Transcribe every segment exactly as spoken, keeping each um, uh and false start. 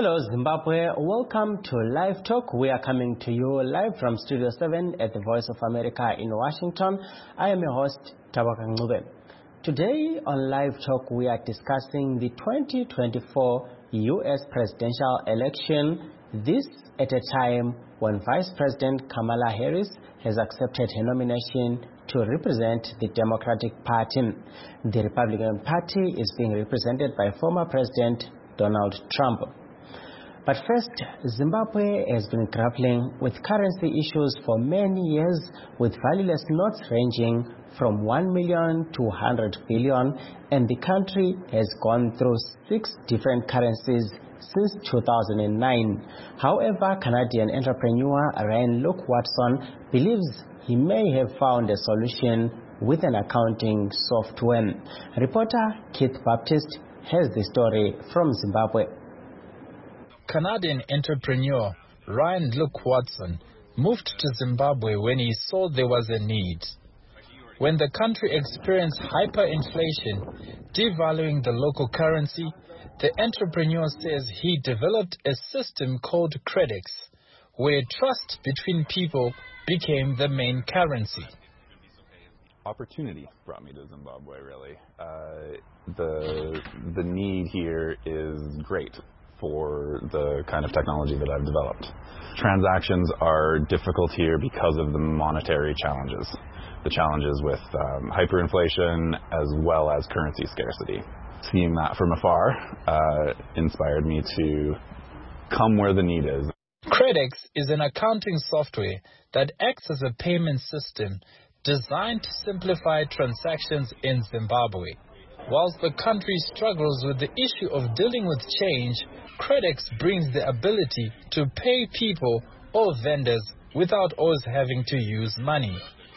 Hello Zimbabwe, welcome to Live Talk. We are coming to you live from Studio seven at the Voice of America in Washington. I am your host, Tabaka Ngube. Today on Live Talk we are discussing the twenty twenty-four U S presidential election. This at a time when Vice President Kamala Harris has accepted her nomination to represent the Democratic Party. The Republican Party is being represented by former President Donald Trump. But first, Zimbabwe has been grappling with currency issues for many years, with valueless notes ranging from one million to one hundred billion, and the country has gone through six different currencies since two thousand nine. However, Canadian entrepreneur Ryan Luke Watson believes he may have found a solution with an accounting software. Reporter Keith Baptist has the story from Zimbabwe. Canadian entrepreneur Ryan Luke Watson moved to Zimbabwe when he saw there was a need. When the country experienced hyperinflation, devaluing the local currency, the entrepreneur says he developed a system called Credix, where trust between people became the main currency. Opportunity brought me to Zimbabwe, really. Uh, the, the need here is great for the kind of technology that I've developed. Transactions are difficult here because of the monetary challenges, the challenges with um, hyperinflation as well as currency scarcity. Seeing that from afar uh, inspired me to come where the need is. Credix is an accounting software that acts as a payment system designed to simplify transactions in Zimbabwe. Whilst the country struggles with the issue of dealing with change, Credix brings the ability to pay people or vendors without always having to use money.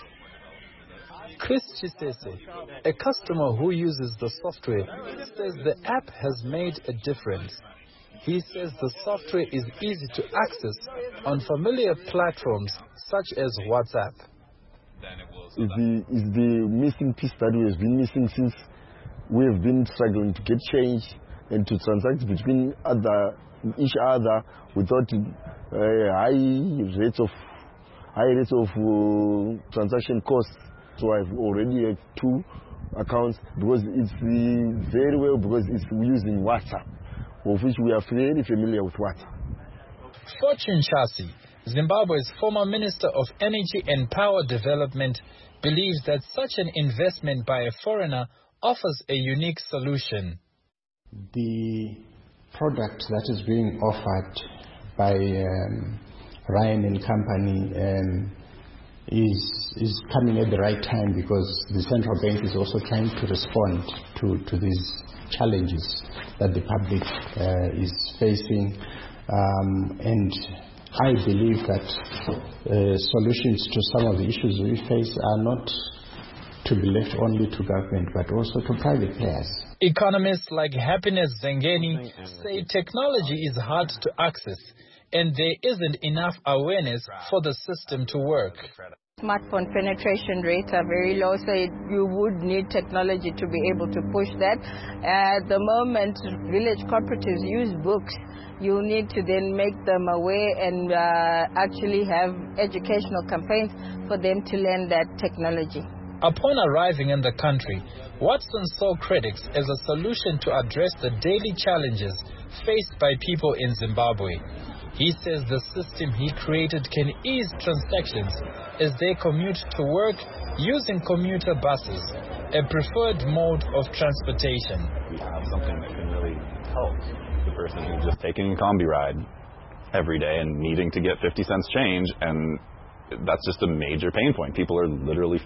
Chris Chisese, a customer who uses the software, says the app has made a difference. He says the software is easy to access on familiar platforms such as WhatsApp. It's the, it's the missing piece that we have been missing since we have been struggling to get change and to transact between other each other without uh, high rates of high rates of uh, transaction costs. So I've already had two accounts because it's uh, very well because it's using WhatsApp, of which we are very familiar with WhatsApp. Fortune Chassis, Zimbabwe's former Minister of Energy and Power Development, believes that such an investment by a foreigner offers a unique solution. The product that is being offered by um, Ryan and Company um, is is coming at the right time because the central bank is also trying to respond to, to these challenges that the public uh, is facing. Um, and I believe that uh, solutions to some of the issues we face are not to be left only to government, but also to private players. Economists like Happiness Zengeni say technology is hard to access and there isn't enough awareness for the system to work. Smartphone penetration rates are very low, so it, you would need technology to be able to push that. At the moment, village cooperatives use books. You need to then make them aware and uh, actually have educational campaigns for them to learn that technology. Upon arriving in the country, Watson saw Credix as a solution to address the daily challenges faced by people in Zimbabwe. He says the system he created can ease transactions as they commute to work using commuter buses, a preferred mode of transportation. We have something that can really help the person who's just taking a combi ride every day and needing to get fifty cents change, and that's just a major pain point. People are literally...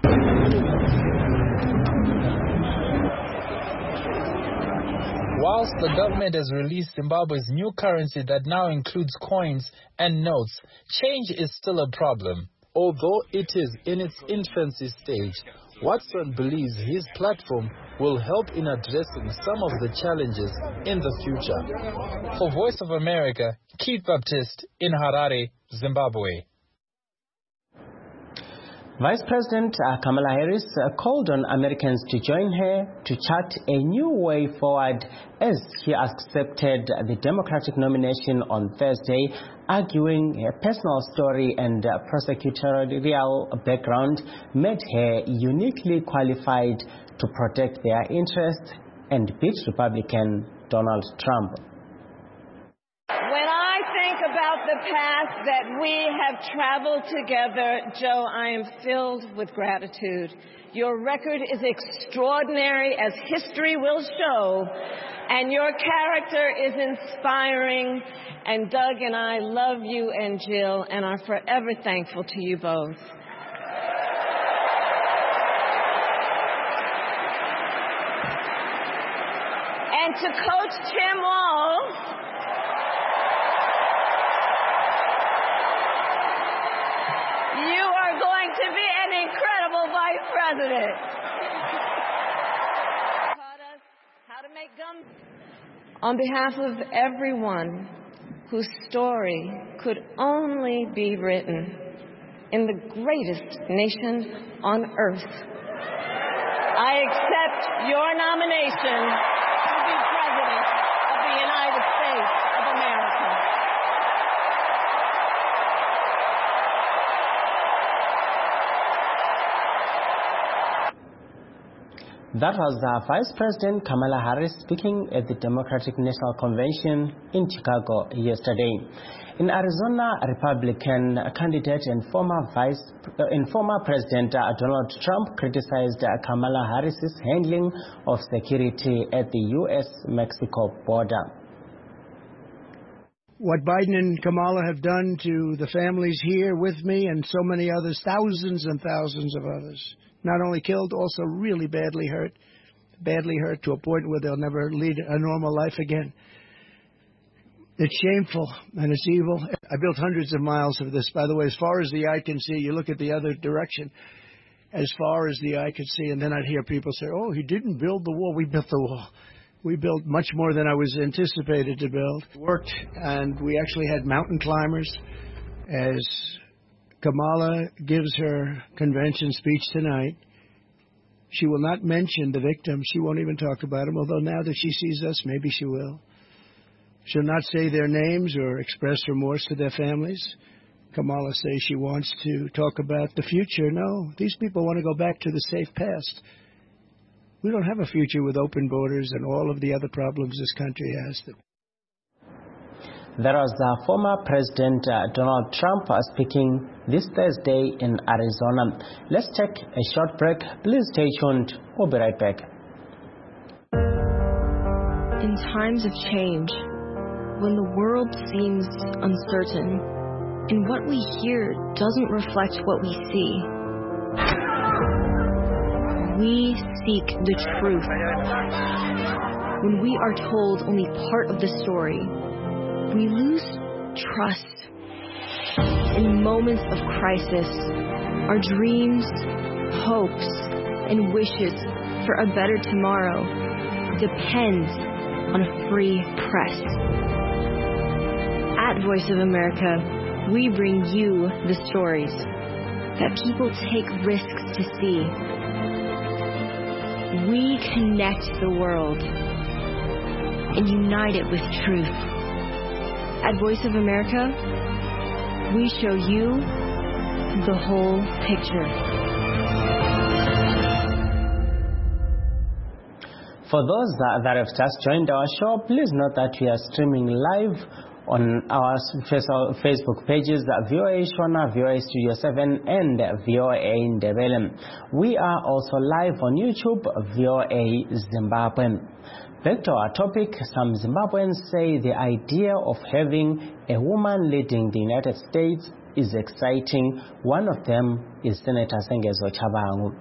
Whilst the government has released Zimbabwe's new currency that now includes coins and notes, change is still a problem. Although it is in its infancy stage, Watson believes his platform will help in addressing some of the challenges in the future. For Voice of America, Keith Baptist in Harare, Zimbabwe. Vice President uh, Kamala Harris uh, called on Americans to join her to chart a new way forward as she accepted the Democratic nomination on Thursday, arguing her personal story and uh, prosecutorial background made her uniquely qualified to protect their interests and beat Republican Donald Trump. About the path that we have traveled together, Joe, I am filled with gratitude. Your record is extraordinary, as history will show, and your character is inspiring. And Doug and I love you and Jill and are forever thankful to you both. And to Coach Tim Walz, you are going to be an incredible vice president. Taught us how to make gum. On behalf of everyone whose story could only be written in the greatest nation on earth, I accept your nomination to be President of the United States of America. That was uh, Vice President Kamala Harris speaking at the Democratic National Convention in Chicago yesterday. In Arizona, Republican candidate and former Vice uh, and former President uh, Donald Trump criticized uh, Kamala Harris's handling of security at the U S Mexico border. What Biden and Kamala have done to the families here with me and so many others, thousands and thousands of others, not only killed, also really badly hurt, badly hurt to a point where they'll never lead a normal life again. It's shameful and it's evil. I built hundreds of miles of this, by the way, as far as the eye can see. You look at the other direction, as far as the eye can see, and then I'd hear people say, oh, he didn't build the wall. We built the wall. We built much more than I was anticipated to build. It worked, and we actually had mountain climbers. As Kamala gives her convention speech tonight, she will not mention the victims. She won't even talk about them, although now that she sees us, maybe she will. She'll not say their names or express remorse to their families. Kamala says she wants to talk about the future. No, these people want to go back to the safe past. We don't have a future with open borders and all of the other problems this country has. There was uh, former President uh, Donald Trump uh, speaking this Thursday in Arizona. Let's take a short break. Please stay tuned. We'll be right back. In times of change, when the world seems uncertain and what we hear doesn't reflect what we see, we seek the truth. When we are told only part of the story, we lose trust. In moments of crisis, our dreams, hopes, and wishes for a better tomorrow depend on a free press. At Voice of America, we bring you the stories that people take risks to see. We connect the world and unite it with truth. At Voice of America, we show you the whole picture. For those that, that have just joined our show, please note that we are streaming live on our Facebook pages, V O A Shona, V O A Studio seven, and V O A Ndebele. We are also live on YouTube, V O A Zimbabwe. Back to our topic, some Zimbabweans say the idea of having a woman leading the United States is exciting. One of them is Senator Sengezo Chabangu.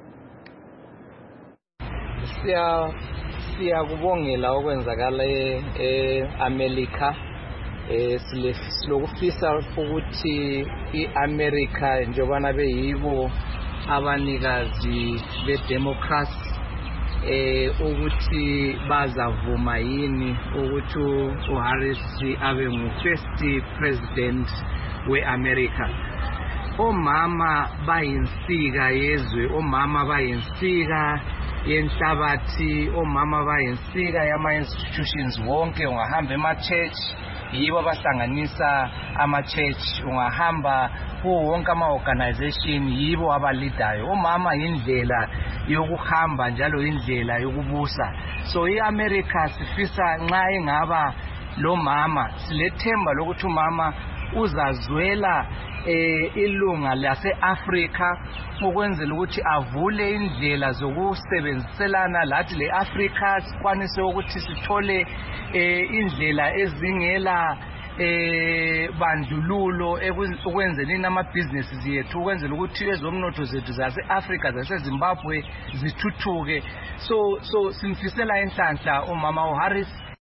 Siyakubongela okwenzakala eAmerica. Silokufisa ukuthi iAmerica njengoba beyibo abanikazi bedemocracy eh ukuthi bazavuma yini ukuthi uHarris abe ngu first president weAmerica. omama bayinsika yezwe, omama bayinsika yenhlabathi, omama bayinsika yama-institutions wonke. Ungahamba ema-church, yibo abahlanganisa ama-church. Ungahamba kuwo wonke ama-organization, yibo abalidayo. Omama yindlela yokuhamba njalo yindlela yokubusa. So i-America sifisa nxa ingaba lo mama, silethemba lokuthi umama uzazwela eh ilunga lase-Afrika ukwenzela ukuthi avule indlela zokusebenziselana lathi le-Afrika, sikwanise ukuthi sithole eh indlela ezingela eh bandululo ekwenzeni amabhizinisi yethu, ukwenzela ukuthi ezomnotho zethu zase-Afrika zase-Zimbabwe zithuthuke. So so simfisela inhlanhla umama uHarris.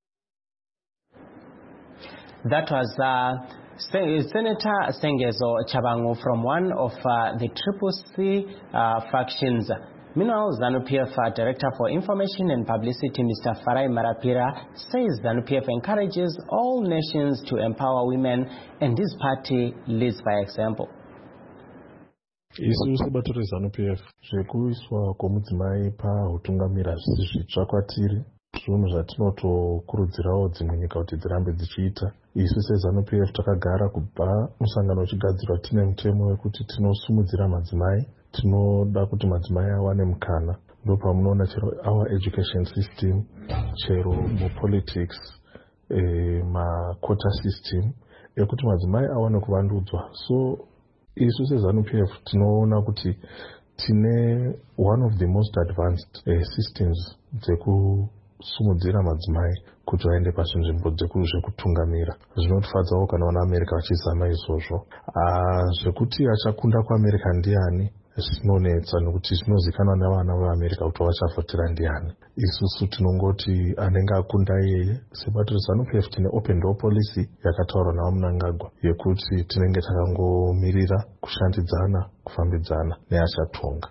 That was uh, Senator Sengezo Chabangu from one of uh, the Triple C uh, factions. Meanwhile, ZANU-P F uh, Director for Information and Publicity, Mister Farai Marapira, says ZANU-P F encourages all nations to empower women, and his party leads by example. Isu sebato rezANU-P F zvekuiswa kwomudzimai pautungamira zvisi zvitsva kwatiri, zvinhu zvatinotokurudzirawo dzimwe nyika kuti dzirambe dzichiita. Isu seZANU-P F takagara kubva musangano uchigadzirwa tine mutemo wekuti tinosumudzira madzimai, tinoda kuti madzimai awane mukana. Ndopamunoona chero our education system, chero mupolitics, eh, maquota system ekuti madzimai awane kuvandudzwa. So isu seZANU-P F tinoona kuti tine one of the most advanced eh, systems dzeku sumudzira madzimai kuti vaende pazinzvimbo dzekutungamira. Zvinotofadzawo kana vana America vachizama izvozvo. Zvekuti achakunda kuAmerica ndiani zvinonetsa nekuti zvinozikanwa navana veAmerica kuti vachavhotera ndiani. Isusu tinongoti anenge akunda iyeye. Sebato rezANU-P F tine open door policy yakataurwa nawo Mnangagwa yekuti tinenge takangomirira kushandidzana, kufambidzana neachatonga.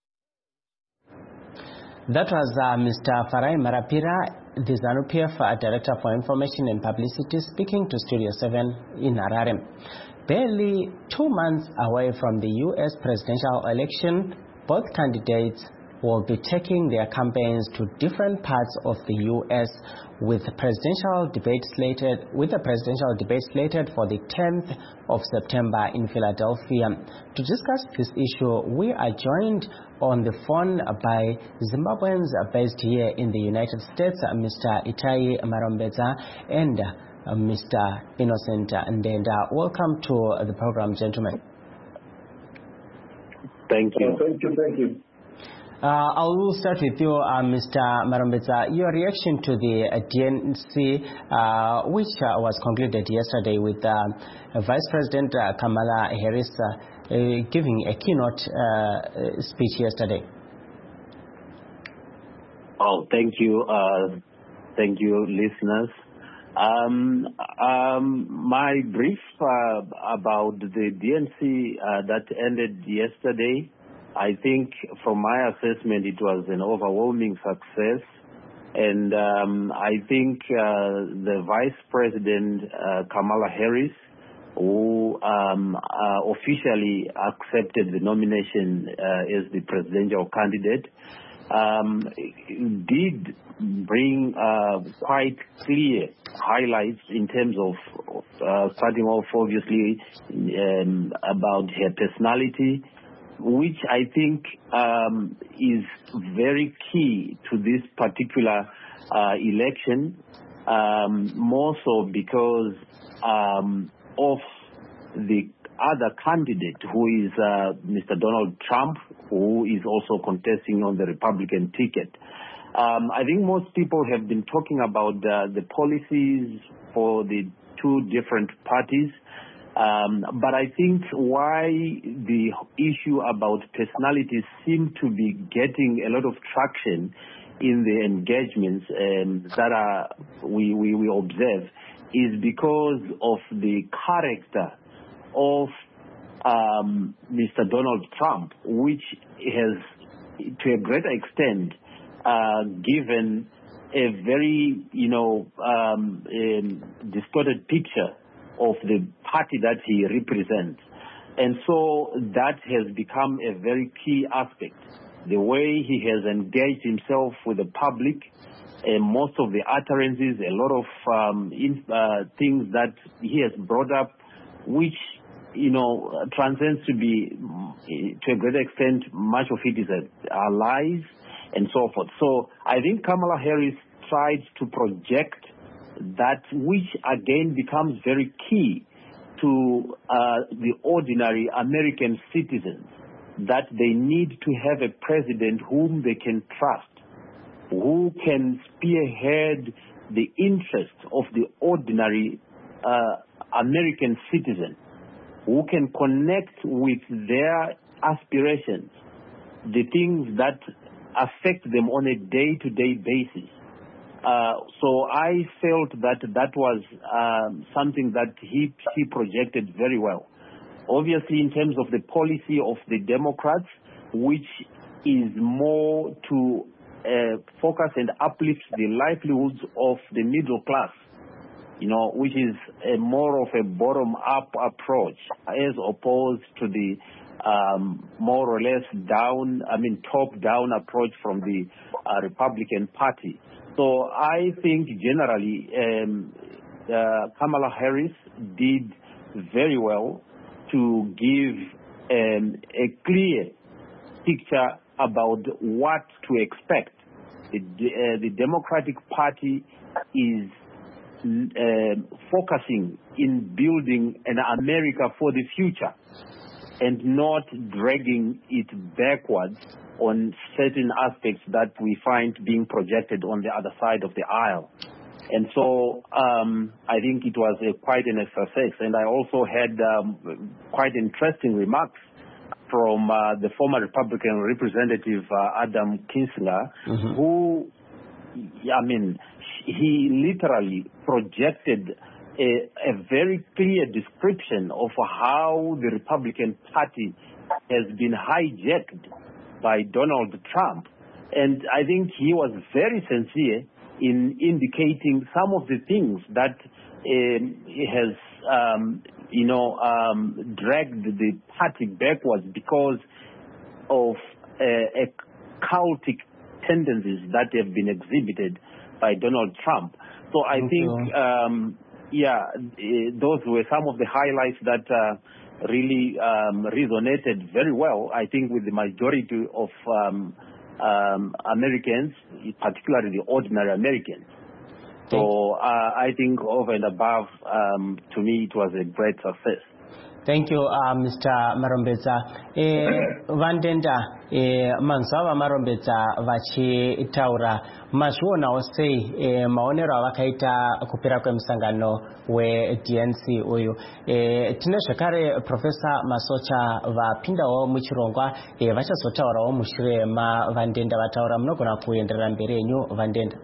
That was uh, Mister Farai Marapira, the ZANU-P F uh, Director for Information and Publicity, speaking to Studio seven in Harare. Barely two months away from the U S presidential election, both candidates will be taking their campaigns to different parts of the U S with the presidential debate slated with the presidential debate slated for the tenth of September in Philadelphia. To discuss this issue, we are joined on the phone by Zimbabweans based here in the United States, Mister Itai Marombeza and uh, Mister Innocent Ndenda. Welcome to the program, gentlemen. Thank you. Oh, thank you. Thank you. Uh, I will start with you, uh, Mister Marombeza. Your reaction to the uh, D N C, uh, which uh, was concluded yesterday with uh, Vice President uh, Kamala Harris uh, uh, giving a keynote uh, speech yesterday. Oh, thank you. Uh, thank you, listeners. Um, um, my brief uh, about the D N C uh, that ended yesterday, I think from my assessment it was an overwhelming success, and um, I think uh, the Vice President uh, Kamala Harris, who um, uh, officially accepted the nomination uh, as the presidential candidate, um, did bring uh, quite clear highlights in terms of uh, starting off obviously um, about her personality, which I think um, is very key to this particular uh, election, um, more so because um, of the other candidate, who is uh, Mister Donald Trump, who is also contesting on the Republican ticket. Um, I think most people have been talking about uh, the policies for the two different parties. Um, but I think why the issue about personalities seem to be getting a lot of traction in the engagements um, that are, we, we, we observe is because of the character of um, Mister Donald Trump, which has, to a greater extent, uh, given a very, you know, um, um, distorted picture of the party that he represents. And so that has become a very key aspect. The way he has engaged himself with the public, uh, most of the utterances, a lot of um, in, uh, things that he has brought up, which, you know, transcends to be, to a great extent, much of it is a, are lies and so forth. So I think Kamala Harris tried to project that, which again becomes very key to uh, the ordinary American citizens, that they need to have a president whom they can trust, who can spearhead the interests of the ordinary uh, American citizen, who can connect with their aspirations, the things that affect them on a day-to-day basis. Uh, so I felt that that was um, something that he, he projected very well. Obviously, in terms of the policy of the Democrats, which is more to uh, focus and uplift the livelihoods of the middle class, you know, which is a more of a bottom-up approach as opposed to the um, more or less down, I mean, top-down approach from the uh, Republican Party. So I think generally um, uh, Kamala Harris did very well to give um, a clear picture about what to expect. The, uh, the Democratic Party is uh, focusing in building an America for the future and not dragging it backwards on certain aspects that we find being projected on the other side of the aisle. And so um, I think it was a, quite an success. And I also had um, quite interesting remarks from uh, the former Republican representative uh, Adam Kinzinger, mm-hmm. who, I mean, he literally projected a, a very clear description of how the Republican Party has been hijacked by Donald Trump. And I think he was very sincere in indicating some of the things that um, has, um, you know, um, dragged the party backwards because of uh, a cultic tendencies that have been exhibited by Donald Trump. So I okay. think, um, yeah, those were some of the highlights that uh, really um, resonated very well, I think, with the majority of um, um, Americans, particularly the ordinary Americans. So uh, I think over and above, um, to me, it was a great success. Thank you, uh, Mister Marombedza. Eh, Vandenda, eh, manzava Marombedza vachi taura mazvona osei eh, maonero avakaita kupera kwemsangano we D N C uyu. Eh, tine zvakare Professor Masocha vapindawo muchirongwa eh, vachazotaurawo mushure maVandenda vataura. Munogona kuenderera mberi yenyu Vandenda.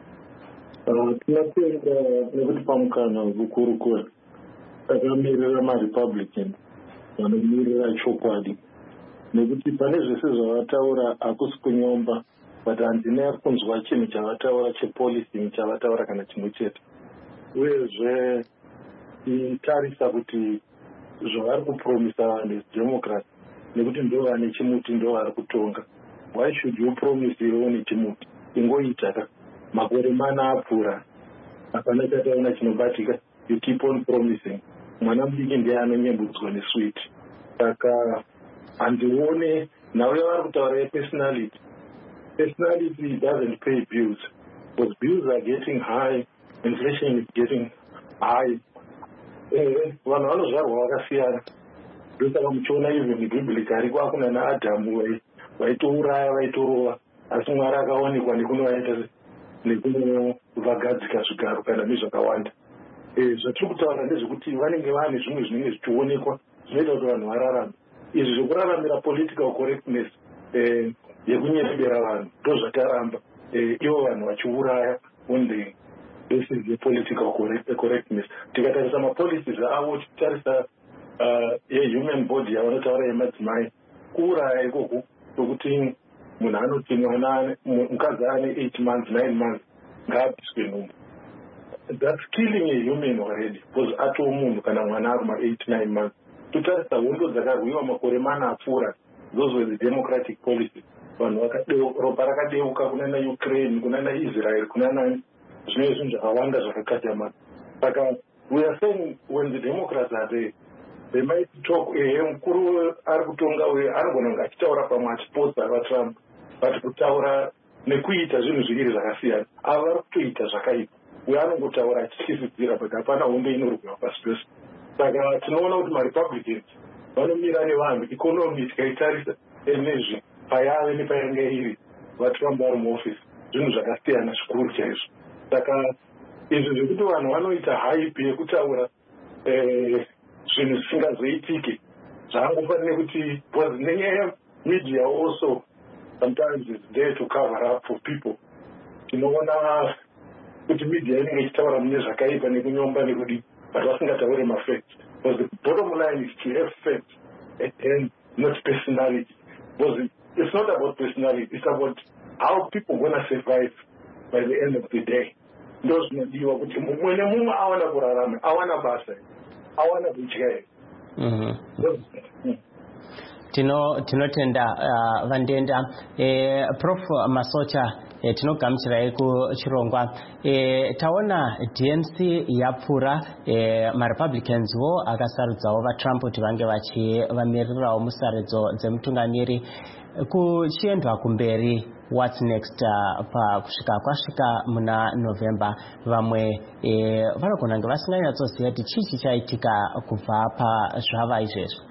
Tinapenda nekuti pamukana vikuru kwe akamirira maRepublican vanomirira chokwadi, nekuti pane zvese zvavataura hakusi kunyomba, but handina kunzwa chinhu chavataura chepolicing chavataura kana chimwe chete. Uyezve titarisa kuti zvavari kupromisa vanhu veDemocrat, nekuti ndo vane chimuti ndo vari kutonga. Why should you promise iwewo nechimuti? Ingoita makore mana apfuura hapana chataona chinobatika. You keep on promising. Mwana mudiki ndiye anonyembudzwa nesweet. Saka handione now you are kutaura personality. Personality doesn't pay bills, because bills are getting high, inflation is getting high. Eh, vanhu vanozvarwa vakasiyana. Ndosaka muchiona even biblically kwakuna naAdhamu vaitouraya vaitorova, asi Mwari akaonekwa nekunovaita nekunovagadzika zvigaro kana nezvakawanda. Zvatiri kutaura ndezvekuti vanenge vane zvimwe zvinenge zvichionekwa zvinoita kuti vanhu vararame. Izvi zvokuraramira political correctness yekunyepera vanhu ndo zvataramba ivo vanhu vachiuraya on the basis yepolitical correctness. Tikatarisa mapolicies avo, tichitarisa yehuman body yavanotaura yemadzimai, kuuraya ikoko tokuti munhu anoti mwana mukadzi ane eight months nine months ngaabviswe nhumbu. That's killing a human already, because ato munhu kana mwana ari ma eight nine months totarisa hondo dzakarwiwa makore mana apfuura. Those were the democratic policies. Vanhu ropa rakadeuka kunana Ukraine, kunana Israel, kunana zvimwe zvinhu zvakawanda zvakakatama. Saka we are saying when the Democrats are there, they might talk, eh, mukuru ari kutonga uye anogona kunge achitaura pamwe achipotsa vaTrump, but kutaura nekuita zvinhu zviviri zvakasiyana. Ava vari kutoita zvakaipa. Uye anongotaura achityisidzira, but hapana hondo inorwiwa pasi pese. Saka tinoona kuti maRepublicans vanomira nevanhu, ikonomi tikaitarisa nezvi payave nepainge iri, vaTrump vari muofisi, zvinhu zvakasiyana zvikuru chaizvo. Saka izvi zvekuti vanhu vanoita hype yekutaura zvinhu zvisingazoitike zvaangofanire kuti, because nenyaya media also sometimes is there to cover up for people. Tinoona kuti media inenge ichitaura mune zvakaipa nekunyomba nekudi, but vasingataure mafacts. Because the bottom line is to have facts and not personality. Because it's not about personality, it's about how people going to survive by the end of the day. Those nodiwa kuti mumwe mumwe awana kurarama, awana basa, awana kuchaya. Mhm. Tino tinotenda uh, vandenda eh, Prof Masocha eh, tinogamuchirai kuchirongwa eh, taona D N C yapfura eh, maRepublicans vo akasarudzawo vaTrump kuti vange vachivamirirawo musarudzo dzemutungamiri kuchiendwa kumberi. What's next uh, pa kusvika kwasvika muna November? Vamwe eh, vanogona kunge vasinganyatsoziva kuti chii chichaitika kubva pazvava izvezvo.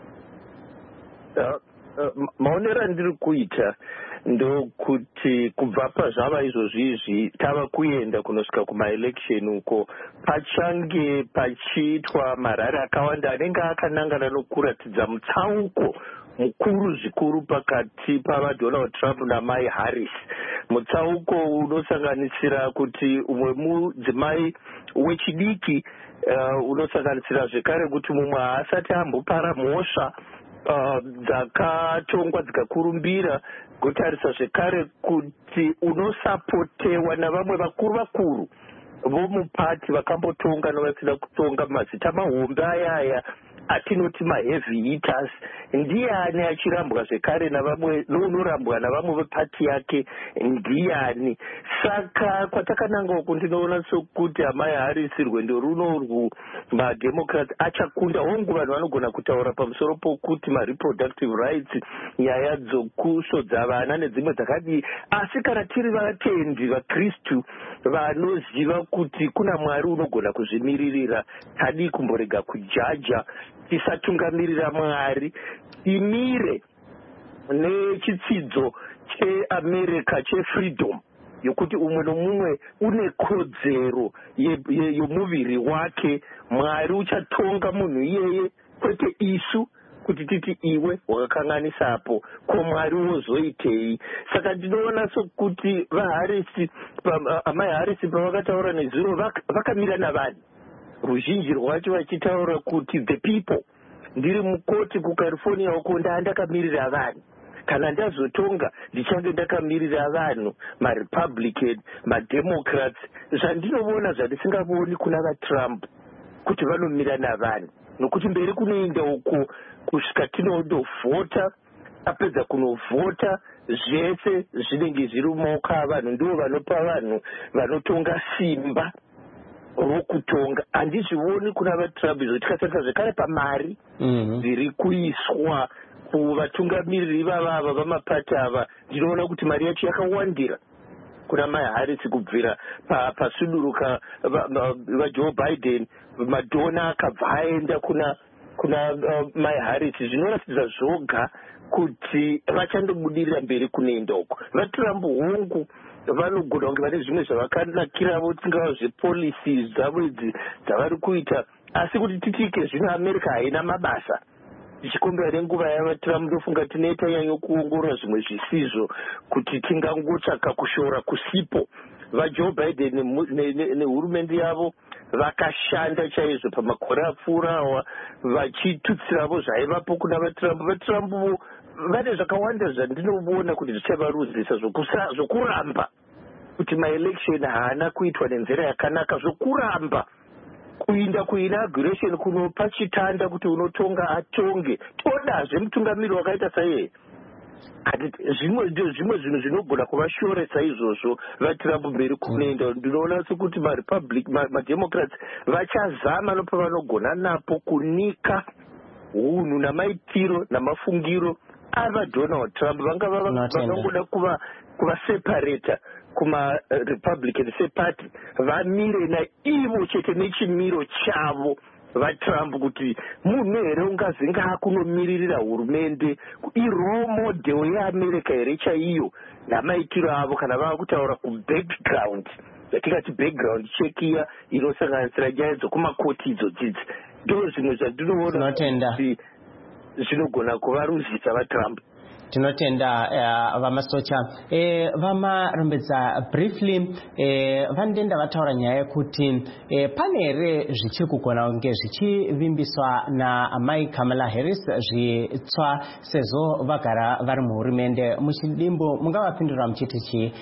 Maonero andiri kuita ndokuti kubva pazvava izvozvi izvi tava kuenda kunosvika kumaelection uko pachange pachiitwa marari akawanda anenge akanangana nokuratidza mutsauko mukuru zvikuru pakati pavaDonald Trump namai Harris. Mutsauko unosanganisira kuti umwe mudzimai wechidiki uh, unosanganisira zvekare kuti mumwe haasati ambopara mhosva dzakatongwa uh, dzikakurumbira, kutarisa zvekare kuti unosapotewa navamwe vakuru vakuru vomupati vakambotonga novasina kutonga mazita mahombe ayaya atinoti maheavy hitters. Ndiani achirambwa zvekare navamwe nounorambwa navamwe vepati yake ndiani? Saka kwatakananga uku ndinoona sokuti amai Harris rwendo runo urwu maDemocrats achakunda. Hongu vanhu vanogona kutaura pamusoro pokuti mareproductive rights, nyaya dzokusvodza vana nedzimwe dzakadii, asi kana tiri vatendi vaKristu vanoziva kuti kuna Mwari unogona kuzvimiririra, tadii kumborega kujaja, tisatungamirira Mwari, timire nechitsidzo cheAmerica chefreedom yokuti umwe nomumwe une kodzero yomuviri wake. Mwari uchatonga munhu iyeye, kwete isu kuti titi iwe wakakanganisapo ko Mwari wozoitei. Saka ndinoona sokuti vaHarris, amai Harris pavakataura nezuro vakamira navanhu, ruzhinji rwacho vachitaura kuti the people. Ndiri mukoti kuCalifornia uko ndandakamirira vanhu, kana ndazotonga ndichange ndakamirira vanhu, maRepublican, maDemocrats. Zvandinoona zvandisingavoni kuna vaTrump kuti vanomira navanhu, nokuti mberi kunoenda uko kusvika tinondovhota, apedza kunovhota zvese zvinenge zviri mumaoko avanhu, ndivo vanopa vanhu vanotonga simba rokutonga. Handizvioni kuna vaTrump izvo. Tikatarisa zvekare pamari dziri kuiswa kuvatungamiriri vavava vamapati ava, ndinoona kuti mari yacho yakawandira kuna mai Harris kubvira pasuduruka vaJoe Biden, madhona akabva aenda kuna kuna mai Harris. Zvinoratidza zvoga kuti vachandobudirira mberi kunoenda uko. VaTrump hongu vanogona kunge vane zvimwe zvavakanakiravo, tingava zvepolicies dzavo idzi dzavari kuita, asi kuti titike zvino America haina mabasa. Tichikombera nenguva yavaTrump ndofunga tinoita yanyo kuongorora zvimwe zvisizvo kuti tingangotsvaka kushora kusipo. VaJoe Biden nehurumende yavo vakashanda chaizvo pamakore apfuura awa vachitutsiravo zvaivapo kuna vaTrump. VaTrump vane zvakawanda zvandinoona kuti zvichavaruzisa zvokuramba kuti maelection haana kuitwa nenzira yakanaka, zvokuramba kuinda kuinauguration kunopa chitanda kuti unotonga atonge todazve mutungamiri wakaita saiyeye. zvimwe zvimwe zvinhu zvinogona kuvashoretsa izvozvo vatrump mberi kunoenda. ndinoona sekuti marepublic mademocrats vachazama nopavanogona napo kunika unhu namaitiro namafungiro avadonald trump. vangangoda kuva kuvaseparata kumarepublican separty vamire naivo chete nechimiro chavo vatrump kuti munhu here ungazi ngaakunomiririra hurumende irole model yeamerica here chaiyo namaitiro avo kana vava kutaura kubackground yatingati background check iya inosanganisira nyaya dzokumakoti idzodzidzi. ndo zvimwe zvandinoona kuti zvinogona kuvaruzisa vatrump. tinotenda uh, vamasocha eh, vamarombedza briefly eh, vandenda vataura nyaya yekuti eh, pane here zvichiri kugona kunge zvichivimbiswa naamai Kamala Harris zvitsva sezvo vagara vari muhurumende. Muchidimbu mungavapindura muchiti chii?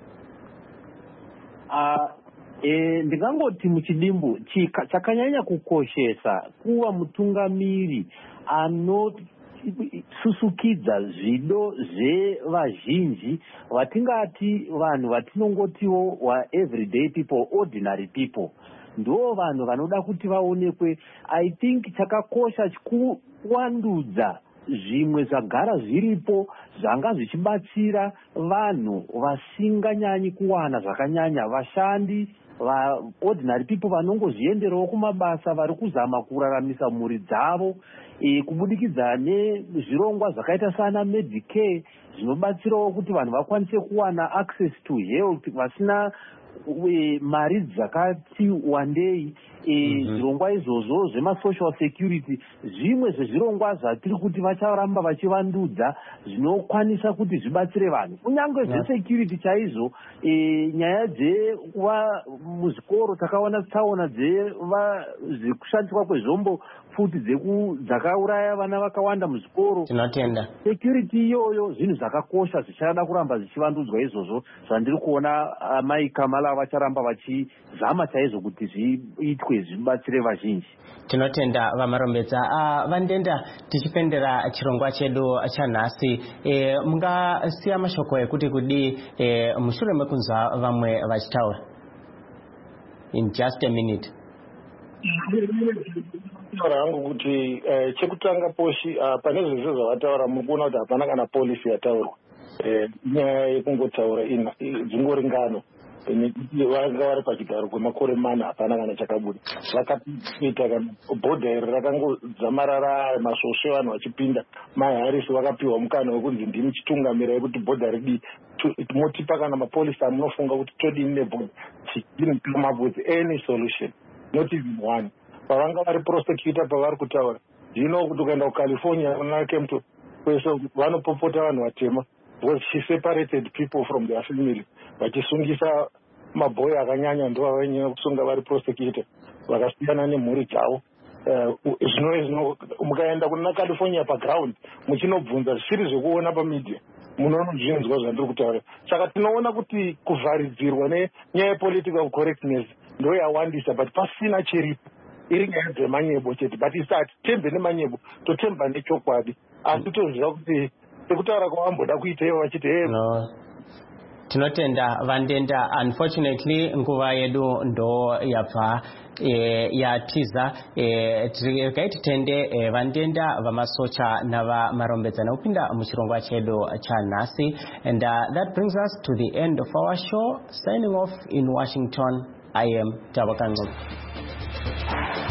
uh, eh, ndingangoti muchidimbu chakanyanya kukoshesa kuva mutungamiri ano susukidza zvido zvevazhinji vatingati vanhu vatinongotiwo everyday people, ordinary people, ndo vanhu vanoda kuti vaonekwe. I think chakakosha kuwandudza zvimwe zvagara zviripo zvanga zvichibatsira vanhu vasinganyanyi kuwana zvakanyanya, vashandi va ordinary people vanongozvienderawo kumabasa vari kuzama kuraramisa mhuri dzavo, e, kubudikidza nezvirongwa zvakaita sana Medicare zvinobatsirawo kuti vanhu vakwanise kuwana access to health vasina e, mari dzakati wandei. e, zvirongwa mm-hmm. izvozvo zvemasocial security zvimwe zvezvirongwa zvatiri kuti vacharamba vachivandudza zvinokwanisa kuti zvibatsire vanhu kunyange yeah. zvesecurity chaizvo. e, nyaya dzekuva muzvikoro takaona tsaona dzekushandiswa kwezvombo futi dzakauraya vana vakawanda muzvikoro. tinotenda security iyoyo zvinhu zvakakosha zvichada kuramba zvichivandudzwa izvozvo zvandiri kuona amai Kamala vacharamba vachizama chaizvo kuti zviitwe zvibatsire vazhinji. tinotenda vamarombedza. uh, vandenda tichipendera chirongwa chedu chanhasi, e, mungasiya mashoko ekuti kudi e, mushure mekunzwa vamwe vachitaura in just a minute. taura hangu kuti eh, chekutanga poshi uh, pane zvese zvavataura muri kuona kuti hapana kana polisi yataurwa nyaya eh, yekungotaura dzingori ngano vanga vari pachigaro kwemakore mana hapana kana chakabuda. vakaita kana bhodha iri rakangodzamarara masvosve vanhu vachipinda. maharisi vakapiwa mukana wekunzi ndimi chitungamirai kuti bhodha ridi motipa kana mapolisi amunofunga kuti todini nebhodha didn't come up with any solution, not even one. pavanga vari prosecutor pavari kutaura ndino kuti ukaenda kucalifornia kuna Kempton kwese vanopopota vanhu vatema because she separated people from their family vachisungisa mabhoyi akanyanya ndo vavanyanya kusunga vari prosecutor vakasiyana nemhuri dzavo. zvino zvino mukaenda kuna California paground muchinobvunza zvisiri zvekuona pamedia munonozvinzwa zvandiri kutaura. saka tinoona kuti kuvharidzirwa nenyaya yepolitical correctness ndo yawandisa but pasina chiripo. iri nyaya dzemanyebo chete but isati tembe nemanyebo totemba nechokwadi asi toziva kuti sekutaura kwavamboda kuita ivo vachiti hey, no. tinotenda vandenda. Unfortunately nguva yedu ndo yabva e, yatiza e, tirikai titende e, vandenda vamasocha navamarombedza nekupinda muchirongwa chedu chanhasi. And uh, that brings us to the end of our show. Signing off in Washington, I am Tabaka Ngcuka.